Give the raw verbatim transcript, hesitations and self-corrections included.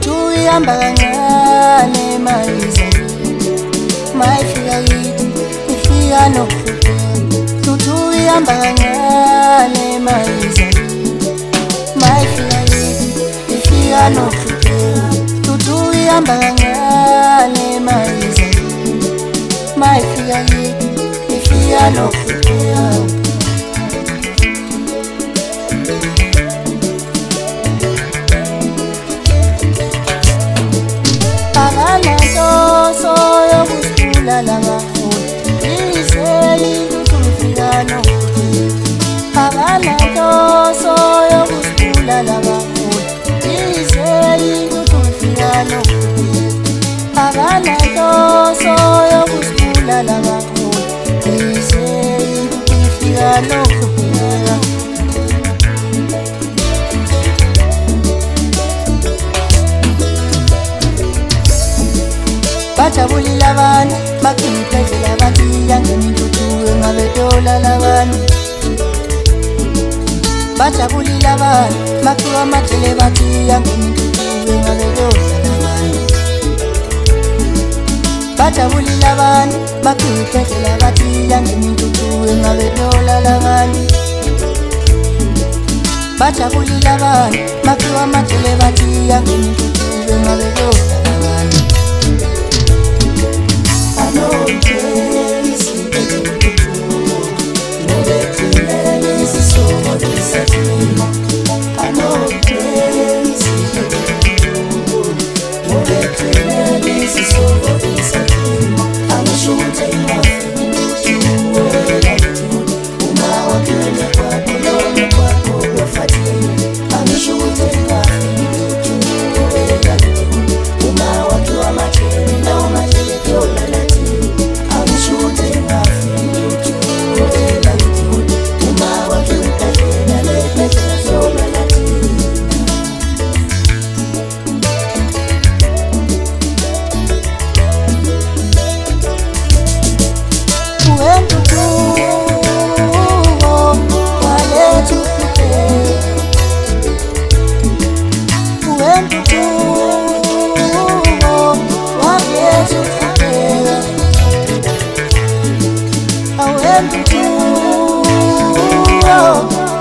Tutu ihamba kancane maliza mayifika yithi ifika nokuhlupheka. Tutu ihamba kancane maliza mayifika yithi ifika nokuhlupheka. Tutu ihamba kancane maliza mayifika yithi ifika nokuhlupheka. Soyo kusula la ngahula Iseli kufika nokuhlupheka. Abana to soyo kusula la ngahula Iseli kufika nokuhlupheka. Abana to soyo kusula la ngahula Iseli kufika nokuhlupheka. Bajabulile abantu bakhiphethe bathi yangena intuthuko ngabedola labantu. Bajabulile abantu bakhiwa amajele bathi yangena intuthuko ngabedola labantu. Bajabulile abantu bakhiphethe bathi yangena intuthuko ngabedola labantu. Bajabulile abantu bakhiwa amajele bathi yangena intuthuko ngabedola labantu. Oh,